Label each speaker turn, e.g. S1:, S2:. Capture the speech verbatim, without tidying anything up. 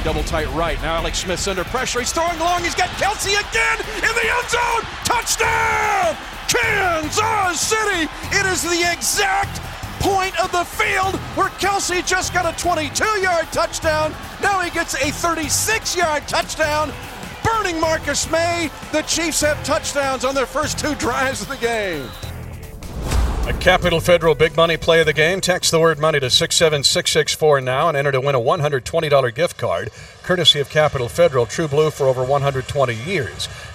S1: double tight right. Now Alex Smith's under pressure. He's throwing long. He's got Kelsey again in the end zone. Touchdown! Kansas City! It is the exact point of the field where Kelsey just got a twenty-two-yard touchdown. Now he gets a thirty-six-yard touchdown. Burning Marcus May. The Chiefs have touchdowns on their first two drives of the game.
S2: A Capital Federal big money play of the game. Text the word money to six seven six six four now and enter to win a one hundred twenty dollars gift card, courtesy of Capital Federal, True Blue for over one hundred twenty years.